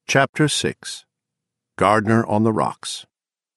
Chapter 6 Gardner on the Rocks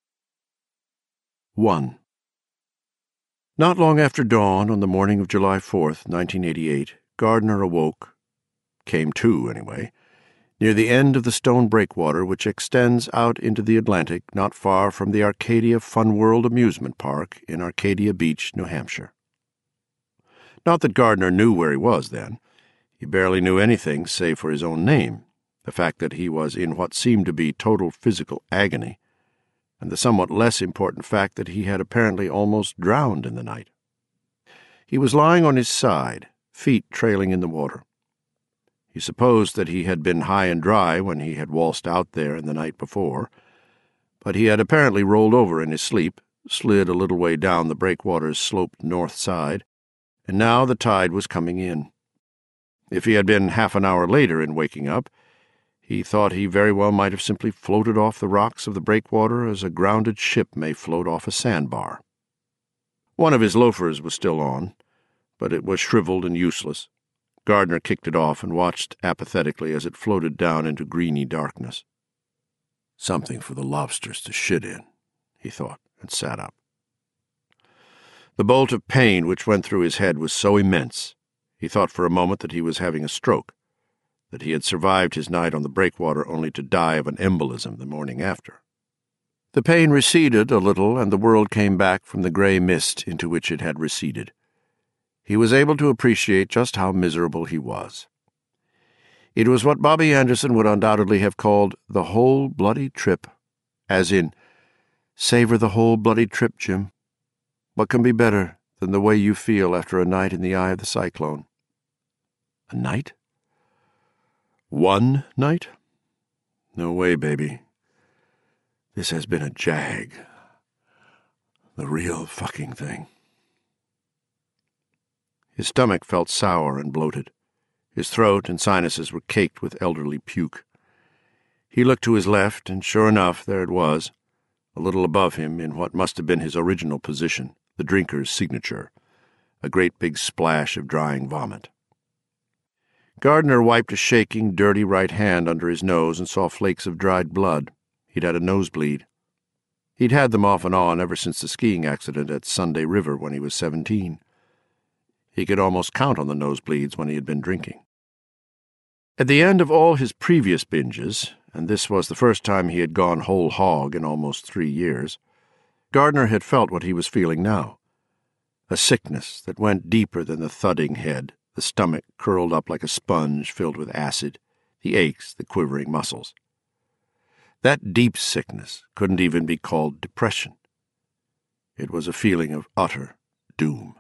1. Not long after dawn on the morning of July 4th, 1988, Gardner came to anyway, near the end of the stone breakwater which extends out into the Atlantic not far from the Arcadia Fun World amusement park in Arcadia Beach, New Hampshire. Not that Gardner knew where he was then. He barely knew anything save for his own name, the fact that he was in what seemed to be total physical agony, and the somewhat less important fact that he had apparently almost drowned in the night. He was lying on his side, feet trailing in the water. He supposed that he had been high and dry when he had waltzed out there in the night before, but he had apparently rolled over in his sleep, slid a little way down the breakwater's sloped north side, and now the tide was coming in. If he had been half an hour later in waking up, he thought he very well might have simply floated off the rocks of the breakwater as a grounded ship may float off a sandbar. One of his loafers was still on, but it was shriveled and useless. Gardner kicked it off and watched apathetically as it floated down into greeny darkness. Something for the lobsters to shit in, he thought, and sat up. The bolt of pain which went through his head was so immense, he thought for a moment that he was having a stroke, that he had survived his night on the breakwater only to die of an embolism the morning after. The pain receded a little, and the world came back from the gray mist into which it had receded. He was able to appreciate just how miserable he was. It was what Bobby Anderson would undoubtedly have called the whole bloody trip, as in, savor the whole bloody trip, Jim. What can be better than the way you feel after a night in the eye of the cyclone? A night? One night? No way, baby. This has been a jag. The real fucking thing. His stomach felt sour and bloated. His throat and sinuses were caked with elderly puke. He looked to his left, and sure enough, there it was, a little above him in what must have been his original position, the drinker's signature, a great big splash of drying vomit. Gardner wiped a shaking, dirty right hand under his nose and saw flakes of dried blood. He'd had a nosebleed. He'd had them off and on ever since the skiing accident at Sunday River when he was 17. He could almost count on the nosebleeds when he had been drinking. At the end of all his previous binges, and this was the first time he had gone whole hog in almost 3 years, Gardner had felt what he was feeling now, a sickness that went deeper than the thudding head, the stomach curled up like a sponge filled with acid, the aches, the quivering muscles. That deep sickness couldn't even be called depression. It was a feeling of utter doom.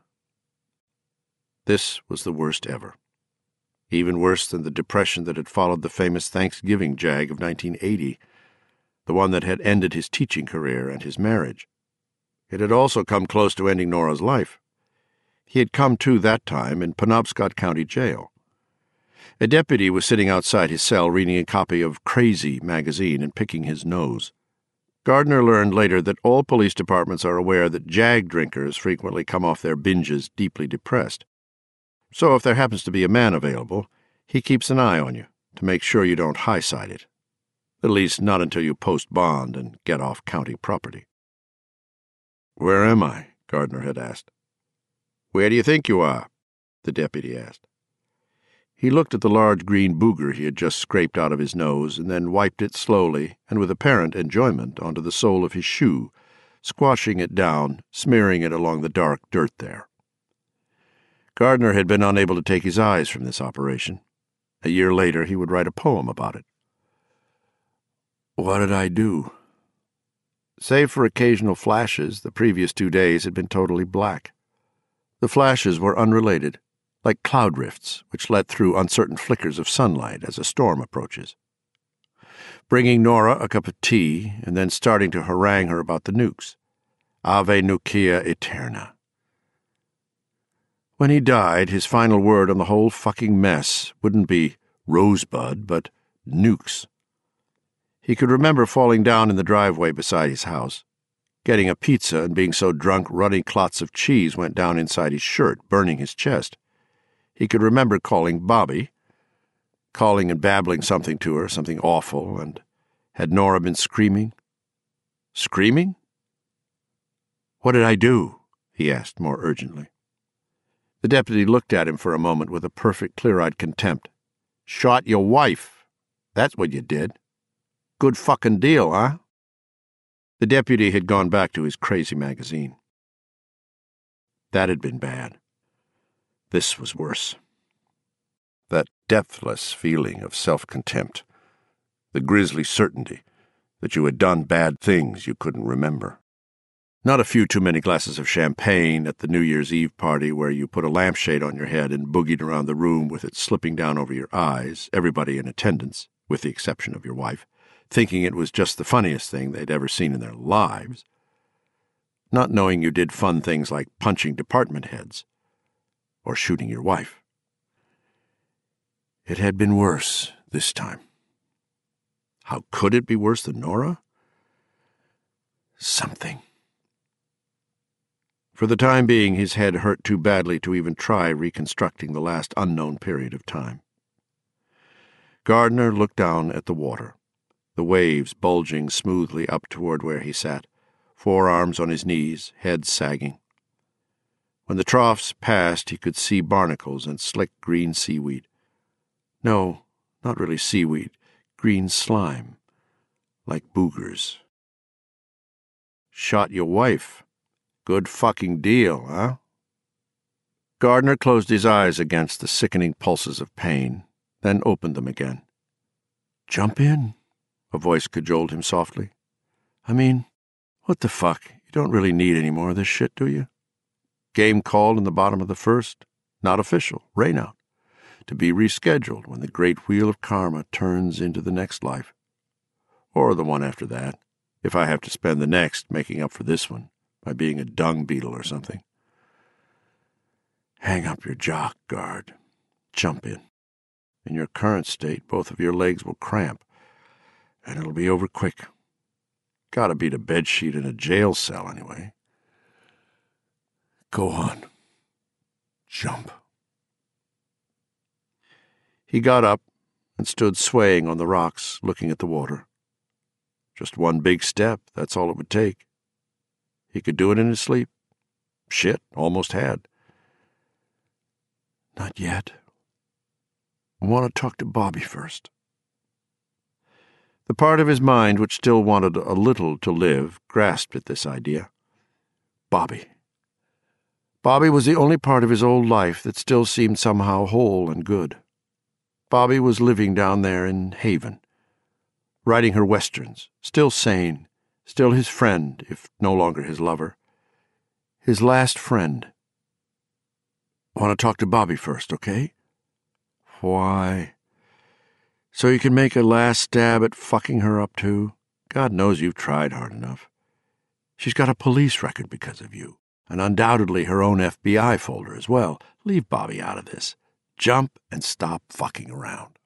This was the worst ever. Even worse than the depression that had followed the famous Thanksgiving jag of 1980, the one that had ended his teaching career and his marriage. It had also come close to ending Nora's life. He had come to that time in Penobscot County Jail. A deputy was sitting outside his cell reading a copy of Crazy magazine and picking his nose. Gardner learned later that all police departments are aware that jag drinkers frequently come off their binges deeply depressed. So if there happens to be a man available, he keeps an eye on you to make sure you don't high-side it. At least not until you post bond and get off county property. "Where am I?" Gardner had asked. "Where do you think you are?" the deputy asked. He looked at the large green booger he had just scraped out of his nose and then wiped it slowly and with apparent enjoyment onto the sole of his shoe, squashing it down, smearing it along the dark dirt there. Gardner had been unable to take his eyes from this operation. A year later he would write a poem about it. What did I do? Save for occasional flashes, the previous 2 days had been totally black. The flashes were unrelated, like cloud rifts which let through uncertain flickers of sunlight as a storm approaches. Bringing Nora a cup of tea and then starting to harangue her about the nukes. Ave Nukia Eterna. When he died, his final word on the whole fucking mess wouldn't be Rosebud, but nukes. He could remember falling down in the driveway beside his house, getting a pizza and being so drunk runny clots of cheese went down inside his shirt, burning his chest. He could remember calling Bobby, calling and babbling something to her, something awful, and had Nora been screaming? Screaming? "What did I do?" he asked more urgently. The deputy looked at him for a moment with a perfect clear-eyed contempt. "Shot your wife. That's what you did. Good fucking deal, huh?" The deputy had gone back to his crazy magazine. That had been bad. This was worse. That depthless feeling of self-contempt, the grisly certainty that you had done bad things you couldn't remember. Not a few too many glasses of champagne at the New Year's Eve party where you put a lampshade on your head and boogied around the room with it slipping down over your eyes, everybody in attendance, with the exception of your wife, thinking it was just the funniest thing they'd ever seen in their lives. Not knowing you did fun things like punching department heads or shooting your wife. It had been worse this time. How could it be worse than Nora? Something. For the time being, his head hurt too badly to even try reconstructing the last unknown period of time. Gardner looked down at the water, the waves bulging smoothly up toward where he sat, forearms on his knees, head sagging. When the troughs passed, he could see barnacles and slick green seaweed. No, not really seaweed, green slime, like boogers. "Shot your wife. Good fucking deal, huh?" Gardner closed his eyes against the sickening pulses of pain, then opened them again. "Jump in," a voice cajoled him softly. "I mean, what the fuck? You don't really need any more of this shit, do you? Game called in the bottom of the first. Not official. Rainout. To be rescheduled when the great wheel of karma turns into the next life. Or the one after that, if I have to spend the next making up for this one by being a dung beetle or something. Hang up your jock, Guard. Jump in. In your current state, both of your legs will cramp, and it'll be over quick. Gotta beat a bedsheet in a jail cell, anyway. Go on. Jump." He got up and stood swaying on the rocks, looking at the water. Just one big step, that's all it would take. He could do it in his sleep. Shit, almost had. "Not yet. I want to talk to Bobby first." The part of his mind which still wanted a little to live grasped at this idea. Bobby. Bobby was the only part of his old life that still seemed somehow whole and good. Bobby was living down there in Haven, writing her westerns, still sane, still his friend, if no longer his lover. His last friend. "I want to talk to Bobby first, okay?" "Why?" "So you can make a last stab at fucking her up, too? God knows you've tried hard enough. She's got a police record because of you, and undoubtedly her own FBI folder as well. Leave Bobby out of this. Jump and stop fucking around."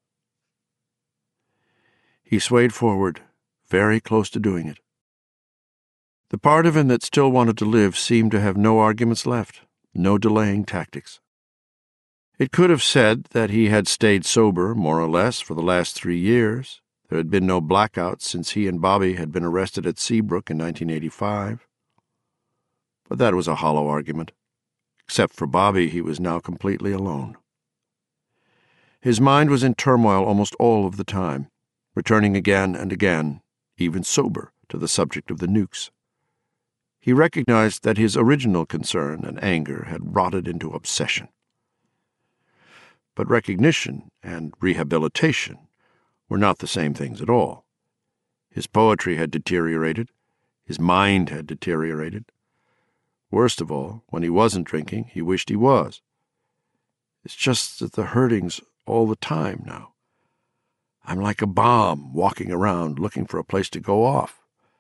He swayed forward, very close to doing it. The part of him that still wanted to live seemed to have no arguments left, no delaying tactics. It could have said that he had stayed sober, more or less, for the last 3 years. There had been no blackouts since he and Bobby had been arrested at Seabrook in 1985. But that was a hollow argument. Except for Bobby, he was now completely alone. His mind was in turmoil almost all of the time, returning again and again, even sober, to the subject of the nukes. He recognized that his original concern and anger had rotted into obsession. But recognition and rehabilitation were not the same things at all. His poetry had deteriorated. His mind had deteriorated. Worst of all, when he wasn't drinking, he wished he was. It's just that the hurting's all the time now. I'm like a bomb walking around looking for a place to go off.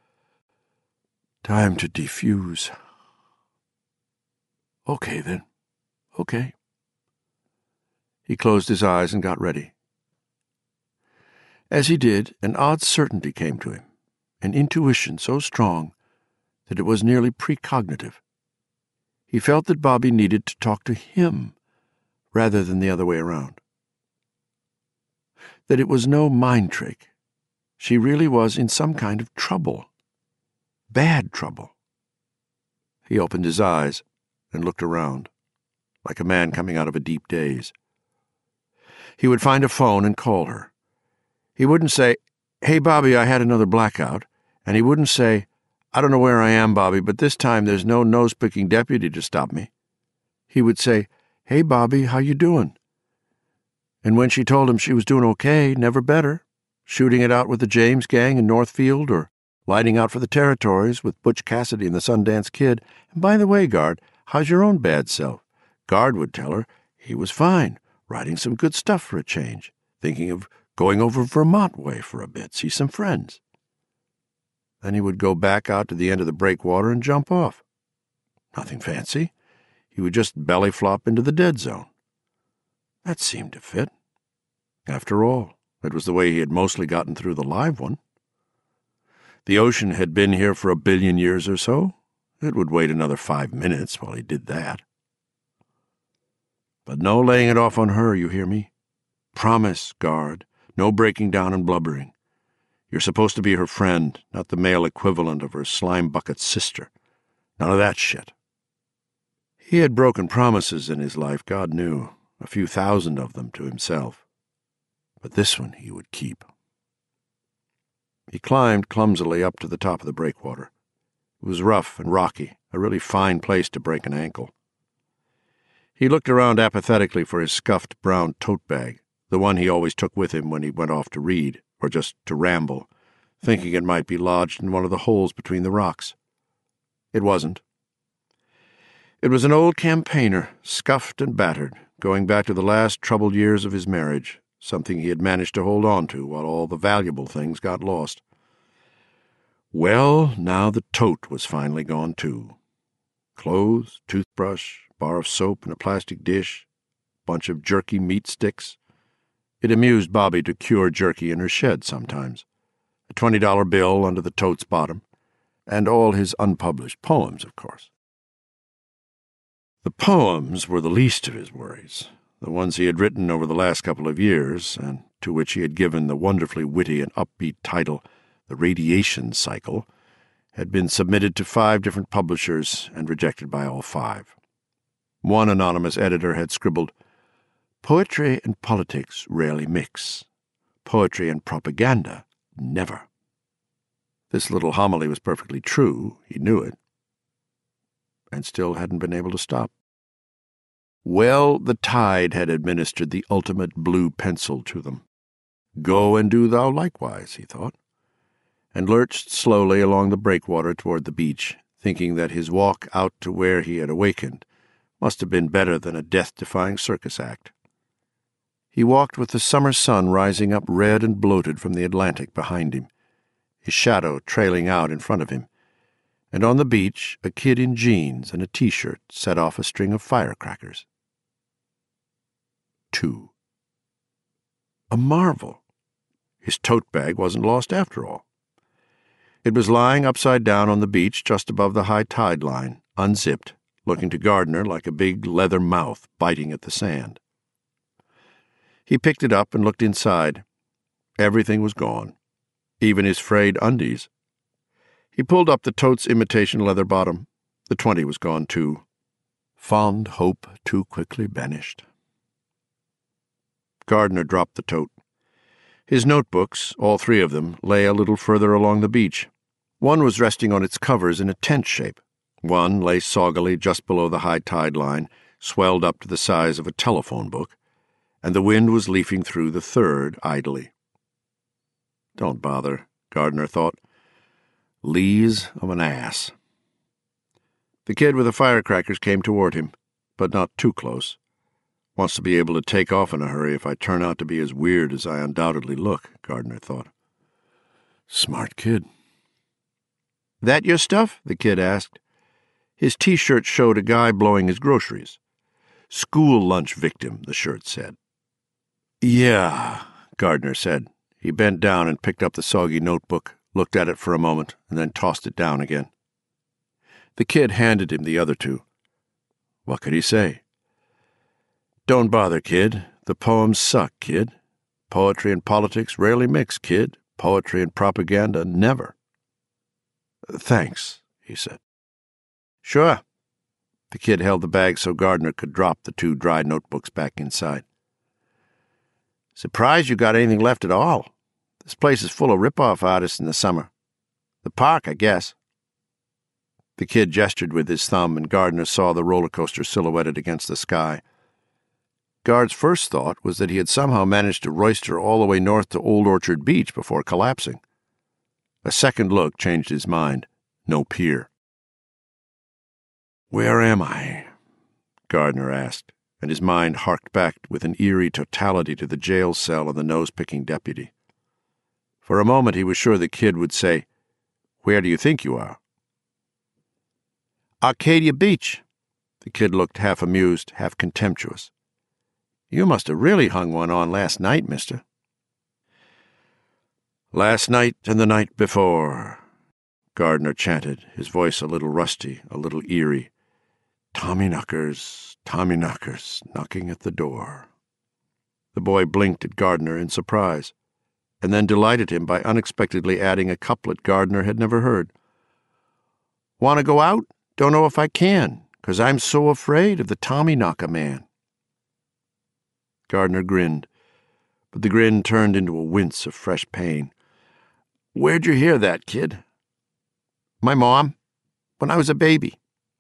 Time to defuse. Okay, then. Okay. He closed his eyes and got ready. As he did, an odd certainty came to him, an intuition so strong that it was nearly precognitive. He felt that Bobby needed to talk to him rather than the other way around. that it was no mind trick. She really was in some kind of trouble. Bad trouble. He opened his eyes and looked around, like a man coming out of a deep daze. He would find a phone and call her. He wouldn't say, "Hey, Bobby, I had another blackout," and he wouldn't say, "I don't know where I am, Bobby, but this time there's no nose-picking deputy to stop me." He would say, "Hey, Bobby, how you doing?" And when she told him she was doing okay, never better, shooting it out with the James gang in Northfield or lighting out for the territories with Butch Cassidy and the Sundance Kid, "And by the way, Guard, how's your own bad self?" Guard would tell her he was fine, writing some good stuff for a change, thinking of going over Vermont way for a bit, see some friends. Then he would go back out to the end of the breakwater and jump off. Nothing fancy. He would just belly flop into the dead zone. That seemed to fit. After all, it was the way he had mostly gotten through the live one. The ocean had been here for 1 billion years or so. It would wait another 5 minutes while he did that. But no laying it off on her, you hear me? Promise, Guard. No breaking down and blubbering. You're supposed to be her friend, not the male equivalent of her slime bucket sister. None of that shit. He had broken promises in his life, God knew, a few thousand of them to himself. But this one he would keep. He climbed clumsily up to the top of the breakwater. It was rough and rocky, a really fine place to break an ankle. He looked around apathetically for his scuffed brown tote bag, the one he always took with him when he went off to read, or just to ramble, thinking it might be lodged in one of the holes between the rocks. It wasn't. It was an old campaigner, scuffed and battered, going back to the last troubled years of his marriage, something he had managed to hold on to while all the valuable things got lost. Well, now the tote was finally gone too. Clothes, toothbrush, bar of soap in a plastic dish, bunch of jerky meat sticks. It amused Bobby to cure jerky in her shed sometimes. A $20 bill under the tote's bottom, and all his unpublished poems, of course. The poems were the least of his worries. The ones he had written over the last couple of years, and to which he had given the wonderfully witty and upbeat title, The Radiation Cycle, had been submitted to 5 different publishers and rejected by all 5. One anonymous editor had scribbled, "Poetry and politics rarely mix. Poetry and propaganda never." This little homily was perfectly true, he knew it, and still hadn't been able to stop. Well, the tide had administered the ultimate blue pencil to them. Go and do thou likewise, he thought, and lurched slowly along the breakwater toward the beach, thinking that his walk out to where he had awakened must have been better than a death-defying circus act. He walked with the summer sun rising up red and bloated from the Atlantic behind him, his shadow trailing out in front of him, and on the beach a kid in jeans and a T-shirt set off a string of firecrackers. 2. A marvel. His tote bag wasn't lost after all. It was lying upside down on the beach just above the high tide line, unzipped, looking to Gardner like a big leather mouth biting at the sand. He picked it up and looked inside. Everything was gone, even his frayed undies. He pulled up the tote's imitation leather bottom. The 20 was gone too. Fond hope too quickly banished. Gardner dropped the tote. His notebooks, all 3 of them, lay a little further along the beach. One was resting on its covers in a tent shape. One lay soggily just below the high tide line, swelled up to the size of a telephone book, and the wind was leafing through the 3rd idly. Don't bother, Gardner thought. Lees of an ass. The kid with the firecrackers came toward him, but not too close. Wants to be able to take off in a hurry if I turn out to be as weird as I undoubtedly look, Gardner thought. Smart kid. That your stuff? The kid asked. His T-shirt showed a guy blowing his groceries. School lunch victim, the shirt said. Yeah, Gardner said. He bent down and picked up the soggy notebook, looked at it for a moment, and then tossed it down again. The kid handed him the other 2. What could he say? Don't bother, kid. The poems suck, kid. Poetry and politics rarely mix, kid. Poetry and propaganda never. Thanks, he said. Sure. The kid held the bag so Gardner could drop the 2 dry notebooks back inside. Surprised you got anything left at all. This place is full of rip-off artists in the summer. The park, I guess. The kid gestured with his thumb, and Gardner saw the roller coaster silhouetted against the sky. Gard's first thought was that he had somehow managed to roister all the way north to Old Orchard Beach before collapsing. A second look changed his mind. No pier. Where am I? Gardner asked, and his mind harked back with an eerie totality to the jail cell and the nose-picking deputy. For a moment he was sure the kid would say, Where do you think you are? Arcadia Beach. The kid looked half amused, half contemptuous. You must have really hung one on last night, mister. Last night and the night before, Gardner chanted, his voice a little rusty, a little eerie. Tommyknockers, knocking at the door. The boy blinked at Gardner in surprise, and then delighted him by unexpectedly adding a couplet Gardner had never heard. Want to go out? Don't know if I can, 'cause I'm so afraid of the Tommyknocker man. Gardner grinned, but the grin turned into a wince of fresh pain. Where'd you hear that, kid? My mom, when I was a baby.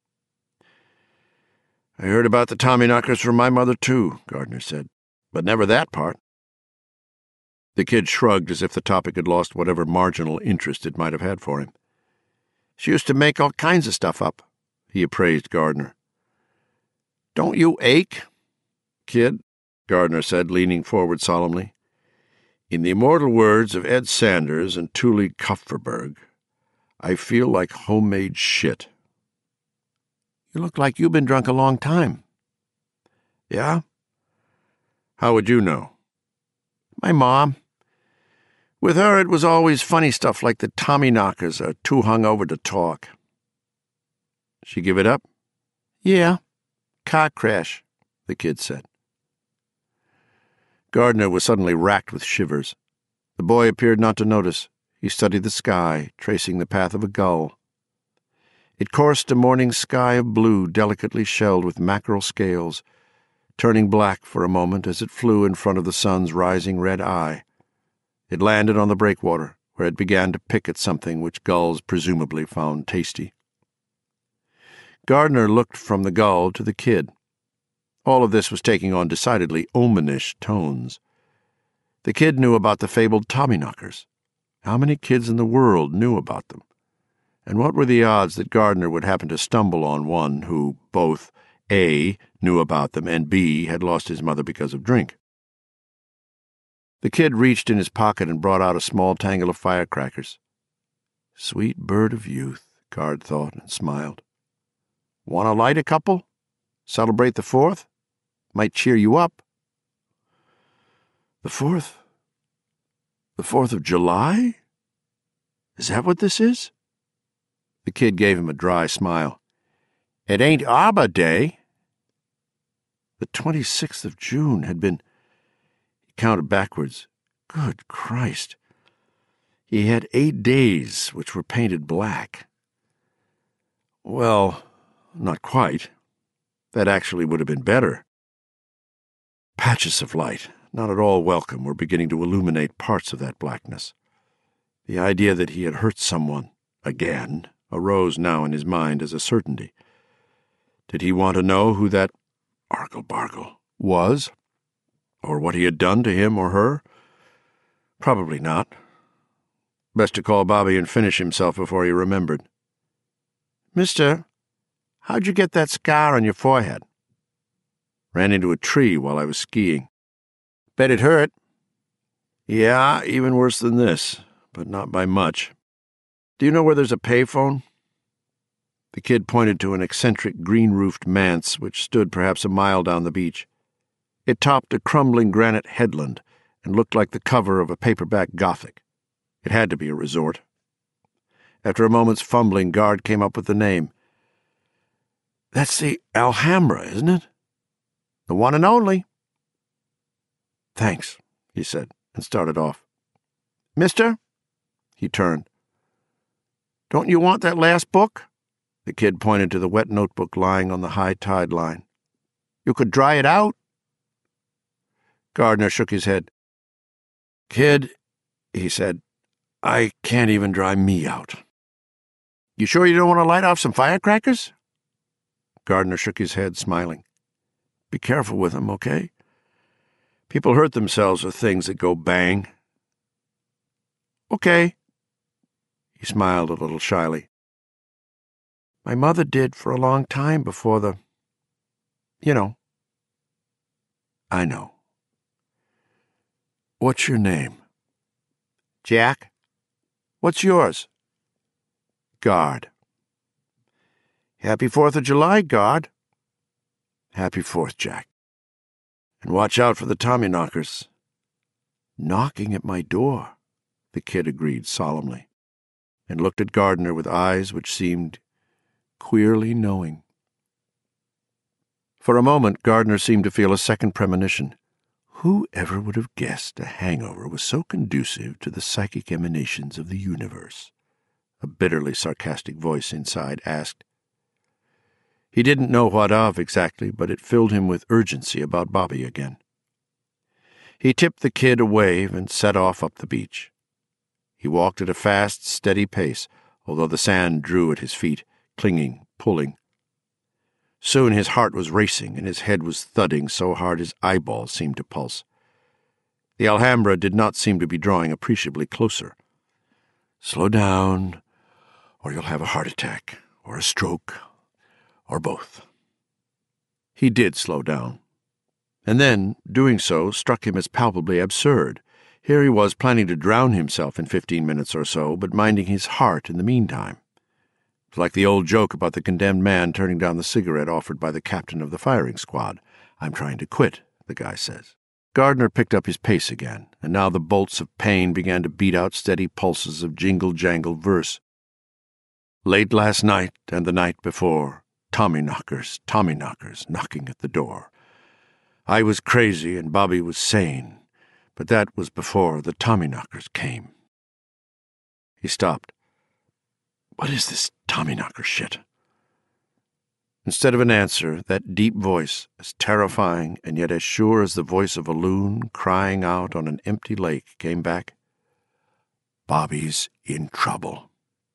I heard about the Tommyknockers from my mother, too, Gardner said, but never that part. The kid shrugged as if the topic had lost whatever marginal interest it might have had for him. She used to make all kinds of stuff up, he appraised Gardner. Don't you ache, kid? Gardner said, leaning forward solemnly. In the immortal words of Ed Sanders and Thule Kupferberg, I feel like homemade shit. You look like you've been drunk a long time. Yeah? How would you know? My mom. With her, it was always funny stuff like the Tommyknockers are too hungover to talk. She give it up? Yeah. Car crash, the kid said. Gardner was suddenly racked with shivers. The boy appeared not to notice. He studied the sky, tracing the path of a gull. It coursed a morning sky of blue delicately shelled with mackerel scales, turning black for a moment as it flew in front of the sun's rising red eye. It landed on the breakwater, where it began to pick at something which gulls presumably found tasty. Gardner looked from the gull to the kid. All of this was taking on decidedly omanish tones. The kid knew about the fabled Tommyknockers. How many kids in the world knew about them? And what were the odds that Gardner would happen to stumble on one who both A, knew about them, and B, had lost his mother because of drink? The kid reached in his pocket and brought out a small tangle of firecrackers. Sweet bird of youth, Gard thought, and smiled. Want to light a couple? Celebrate the 4th? Might cheer you up. The 4th? The 4th of July? Is that what this is? The kid gave him a dry smile. It ain't Arbor Day. The 26th of June had been... He counted backwards. Good Christ. He had 8 days which were painted black. Well, not quite. That actually would have been better. Patches of light, not at all welcome, were beginning to illuminate parts of that blackness. The idea that he had hurt someone, again, arose now in his mind as a certainty. Did he want to know who that Argle-Bargle was? Or what he had done to him or her? Probably not. Best to call Bobby and finish himself before he remembered. Mister, how'd you get that scar on your forehead? Ran into a tree while I was skiing. Bet it hurt. Yeah, even worse than this, but not by much. Do you know where there's a payphone? The kid pointed to an eccentric green-roofed manse which stood perhaps a mile down the beach. It topped a crumbling granite headland and looked like the cover of a paperback Gothic. It had to be a resort. After a moment's fumbling, Gard came up with the name. That's the Alhambra, isn't it? The one and only. Thanks, he said, and started off. "Mister?" He turned. "Don't you want that last book?" The kid pointed to the wet notebook lying on the high tide line. "You could dry it out." Gardner shook his head. "Kid," he said, "I can't even dry me out." "You sure you don't want to light off some firecrackers?" Gardner shook his head, smiling. "Be careful with them, okay? People hurt themselves with things that go bang." "Okay." He smiled a little shyly. "My mother did for a long time before the... you know." "I know. What's your name?" "Jack." "What's yours?" "Guard." "Happy 4th of July, Guard." "Happy 4th, Jack. And watch out for the Tommyknockers." "Knocking at my door," the kid agreed solemnly, and looked at Gardner with eyes which seemed queerly knowing. For a moment, Gardner seemed to feel a second premonition. Who ever would have guessed a hangover was so conducive to the psychic emanations of the universe? A bitterly sarcastic voice inside asked. He didn't know what of exactly, but it filled him with urgency about Bobby again. He tipped the kid a wave and set off up the beach. He walked at a fast, steady pace, although the sand drew at his feet, clinging, pulling. Soon his heart was racing and his head was thudding so hard his eyeballs seemed to pulse. The Alhambra did not seem to be drawing appreciably closer. "Slow down, or you'll have a heart attack, or a stroke, or both." He did slow down. And then, doing so, struck him as palpably absurd. Here he was planning to drown himself in 15 minutes or so, but minding his heart in the meantime. It was like the old joke about the condemned man turning down the cigarette offered by the captain of the firing squad. "I'm trying to quit," the guy says. Gardner picked up his pace again, and now the bolts of pain began to beat out steady pulses of jingle-jangle verse. "Late last night and the night before, Tommyknockers, Tommyknockers knocking at the door. I was crazy and Bobby was sane, but that was before the Tommyknockers came." He stopped. "What is this Tommyknocker shit?" Instead of an answer, that deep voice, as terrifying and yet as sure as the voice of a loon crying out on an empty lake, came back. "Bobby's in trouble."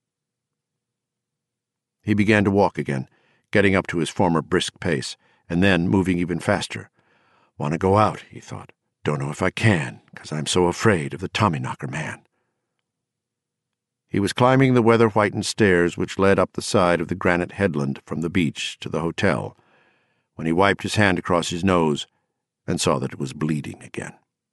He began to walk again, getting up to his former brisk pace, and then moving even faster. "Want to go out," he thought. "Don't know if I can, 'cause I'm so afraid of the Tommyknocker man." He was climbing the weather-whitened stairs which led up the side of the granite headland from the beach to the hotel, when he wiped his hand across his nose and saw that it was bleeding again.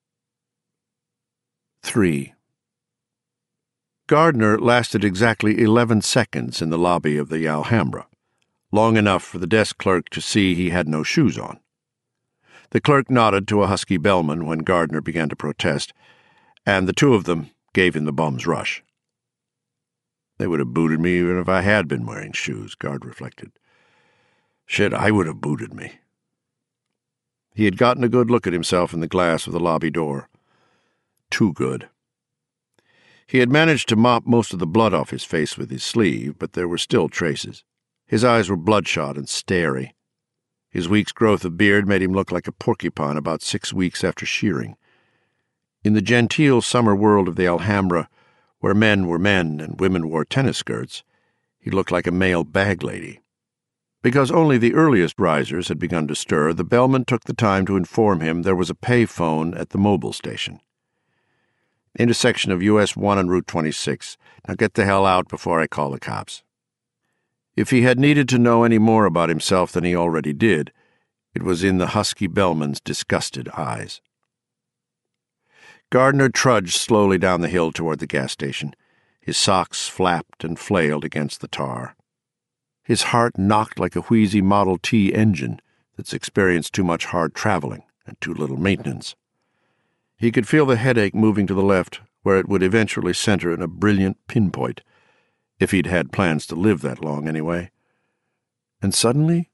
3. Gardner lasted exactly 11 seconds in the lobby of the Alhambra, long enough for the desk clerk to see he had no shoes on. The clerk nodded to a husky bellman when Gardner began to protest, and the two of them gave him the bum's rush. They would have booted me even if I had been wearing shoes, Gard reflected. Shit, I would have booted me. He had gotten a good look at himself in the glass of the lobby door. Too good. He had managed to mop most of the blood off his face with his sleeve, but there were still traces. His eyes were bloodshot and starey. His week's growth of beard made him look like a porcupine about 6 weeks after shearing. In the genteel summer world of the Alhambra, where men were men and women wore tennis skirts, he looked like a male bag lady. Because only the earliest risers had begun to stir, the bellman took the time to inform him there was a pay phone at the Mobil station. Intersection of US 1 and Route 26. Now get the hell out before I call the cops. If he had needed to know any more about himself than he already did, it was in the husky bellman's disgusted eyes. Gardner trudged slowly down the hill toward the gas station. His socks flapped and flailed against the tar. His heart knocked like a wheezy Model T engine that's experienced too much hard traveling and too little maintenance. He could feel the headache moving to the left, where it would eventually center in a brilliant pinpoint, if he'd had plans to live that long anyway. And suddenly,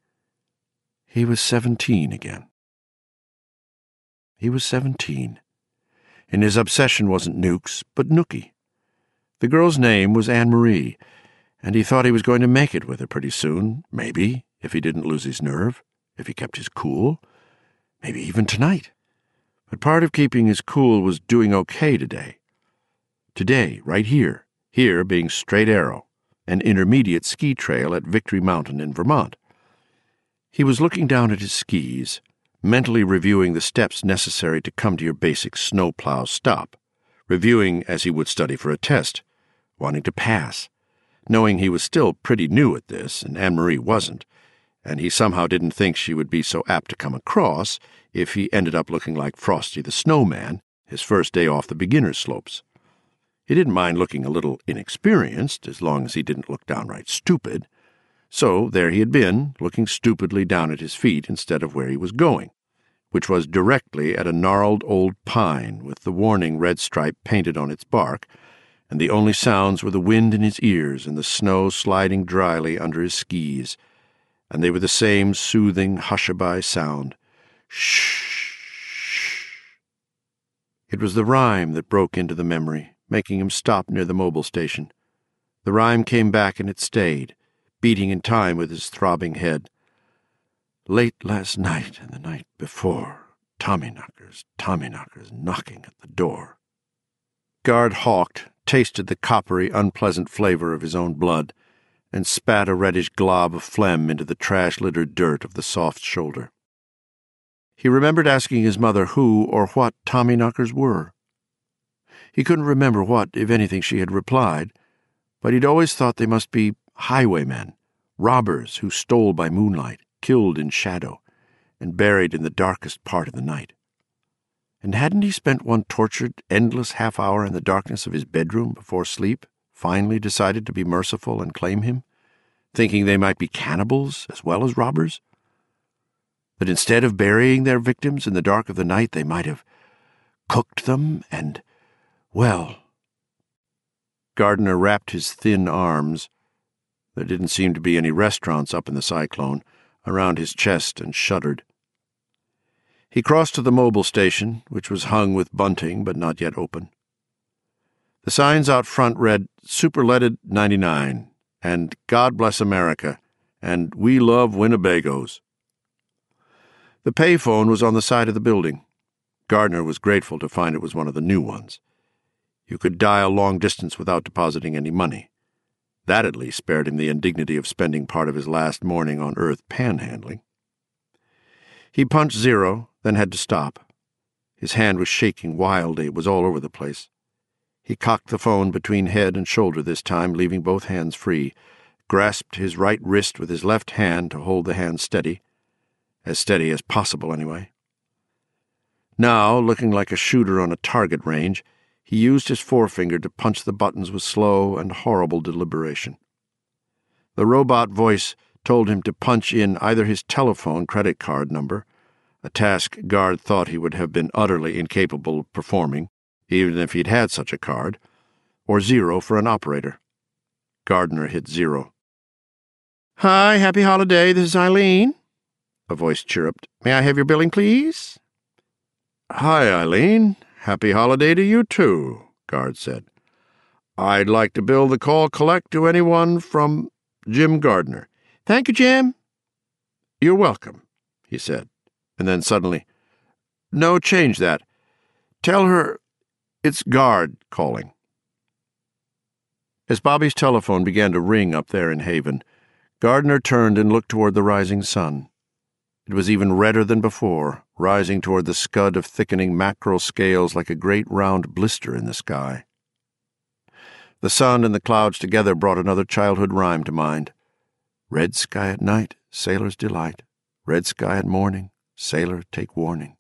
he was 17 again. He was 17. and his obsession wasn't Nukes, but Nookie. The girl's name was Anne-Marie, and he thought he was going to make it with her pretty soon, maybe, if he didn't lose his nerve, if he kept his cool, maybe even tonight. But part of keeping his cool was doing okay today. Today, right here being Straight Arrow, an intermediate ski trail at Victory Mountain in Vermont. He was looking down at his skis, mentally reviewing the steps necessary to come to your basic snowplow stop, reviewing as he would study for a test, wanting to pass, knowing he was still pretty new at this, and Anne-Marie wasn't, and he somehow didn't think she would be so apt to come across if he ended up looking like Frosty the Snowman, his first day off the beginner's slopes. He didn't mind looking a little inexperienced, as long as he didn't look downright stupid. So there he had been, looking stupidly down at his feet instead of where he was going, which was directly at a gnarled old pine with the warning red stripe painted on its bark, and the only sounds were the wind in his ears and the snow sliding dryly under his skis, and they were the same soothing hush-a-by sound. Shh, shh. It was the rhyme that broke into the memory, making him stop near the mobile station. The rhyme came back and it stayed, beating in time with his throbbing head. Late last night and the night before, Tommyknockers knocking at the door. Guard hawked, tasted the coppery, unpleasant flavor of his own blood, and spat a reddish glob of phlegm into the trash-littered dirt of the soft shoulder. He remembered asking his mother who or what Tommyknockers were. He couldn't remember what, if anything, she had replied, but he'd always thought they must be highwaymen, robbers who stole by moonlight, killed in shadow, and buried in the darkest part of the night. And hadn't he spent one tortured, endless half-hour in the darkness of his bedroom before sleep, finally decided to be merciful and claim him, thinking they might be cannibals as well as robbers? That instead of burying their victims in the dark of the night, they might have cooked them and, well... Gardner wrapped his thin arms, there didn't seem to be any restaurants up in the cyclone, around his chest and shuddered. He crossed to the mobile station, which was hung with bunting but not yet open. The signs out front read Superleaded 99 and God Bless America and We Love Winnebagos. The payphone was on the side of the building. Gardner was grateful to find it was one of the new ones. You could dial long distance without depositing any money. That at least spared him the indignity of spending part of his last morning on Earth panhandling. He punched 0, then had to stop. His hand was shaking wildly. It was all over the place. He cocked the phone between head and shoulder this time, leaving both hands free, grasped his right wrist with his left hand to hold the hand steady as possible anyway. Now, looking like a shooter on a target range, he used his forefinger to punch the buttons with slow and horrible deliberation. The robot voice told him to punch in either his telephone credit card number, a task Guard thought he would have been utterly incapable of performing, even if he'd had such a card, or 0 for an operator. Gardner hit 0. "Hi, happy holiday, this is Eileen," a voice chirruped. "May I have your billing, please?" "Hi, Eileen. Happy holiday to you, too," Guard said. "I'd like to bill the call collect to anyone from Jim Gardner." "Thank you, Jim." "You're welcome," he said, and then suddenly, "No, change that. Tell her it's Guard calling." As Bobby's telephone began to ring up there in Haven, Gardner turned and looked toward the rising sun. It was even redder than before, rising toward the scud of thickening mackerel scales like a great round blister in the sky. The sun and the clouds together brought another childhood rhyme to mind. Red sky at night, sailor's delight. Red sky at morning, sailor take warning.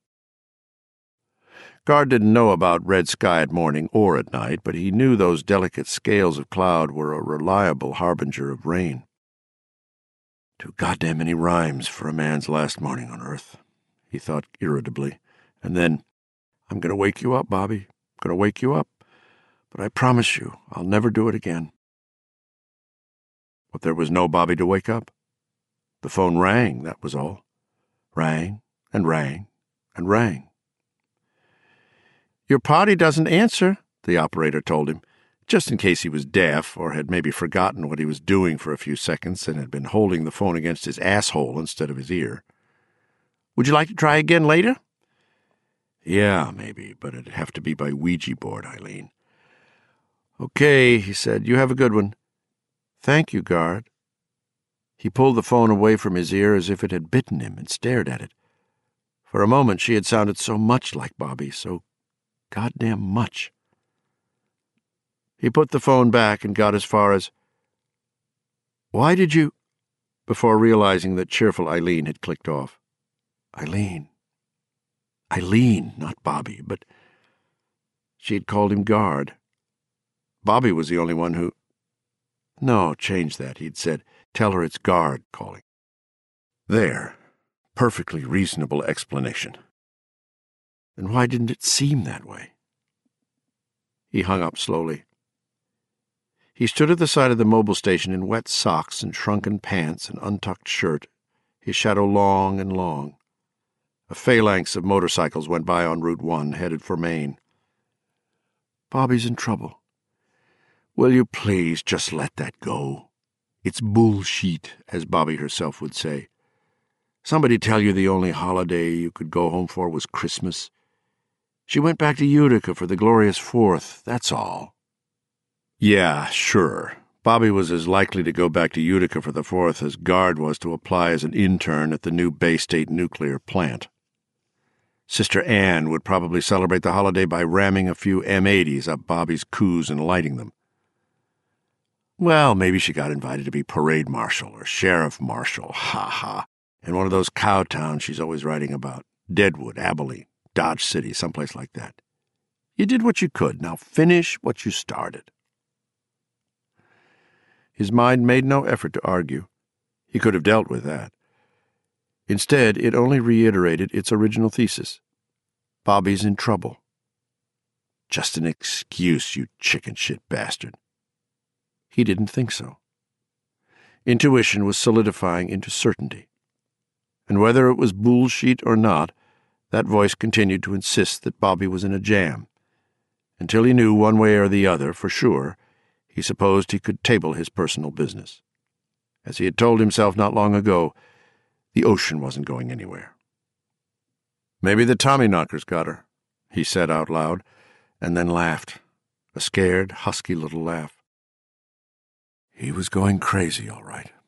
Guard didn't know about red sky at morning or at night, but he knew those delicate scales of cloud were a reliable harbinger of rain. Too goddamn many rhymes for a man's last morning on Earth, he thought irritably, and then, "I'm going to wake you up, Bobby. I'm going to wake you up, but I promise you I'll never do it again." But there was no Bobby to wake up. The phone rang, that was all. Rang and rang and rang. Your party doesn't answer, the operator told him, just in case he was deaf or had maybe forgotten what he was doing for a few seconds and had been holding the phone against his asshole instead of his ear. Would you like to try again later? Yeah, maybe, but it'd have to be by Ouija board, Eileen. Okay, he said. You have a good one. Thank you, guard. He pulled the phone away from his ear as if it had bitten him and stared at it. For a moment she had sounded so much like Bobby, so goddamn much. He put the phone back and got as far as, "Why did you—" before realizing that cheerful Eileen had clicked off. Eileen, not Bobby, but she had called him guard. Bobby was the only one who— No, change that, he'd said. Tell her it's guard calling. There. Perfectly reasonable explanation. Then why didn't it seem that way? He hung up slowly. He stood at the side of the mobile station in wet socks and shrunken pants and untucked shirt, his shadow long and long. A phalanx of motorcycles went by on Route 1, headed for Maine. Bobby's in trouble. Will you please just let that go? It's bullshit, as Bobby herself would say. Somebody tell you the only holiday you could go home for was Christmas? She went back to Utica for the glorious 4th, that's all. Yeah, sure. Bobby was as likely to go back to Utica for the 4th as Guard was to apply as an intern at the new Bay State nuclear plant. Sister Anne would probably celebrate the holiday by ramming a few M80s up Bobby's coups and lighting them. Well, maybe she got invited to be parade marshal or sheriff marshal, ha-ha, in one of those cow towns she's always writing about, Deadwood, Abilene, Dodge City, someplace like that. You did what you could, now finish what you started. His mind made no effort to argue. He could have dealt with that. Instead, it only reiterated its original thesis. Bobby's in trouble. Just an excuse, you chicken-shit bastard. He didn't think so. Intuition was solidifying into certainty. And whether it was bullshit or not, that voice continued to insist that Bobby was in a jam. Until he knew one way or the other, for sure, he supposed he could table his personal business. As he had told himself not long ago, the ocean wasn't going anywhere. Maybe the Tommyknockers got her, he said out loud, and then laughed, a scared, husky little laugh. He was going crazy, all right.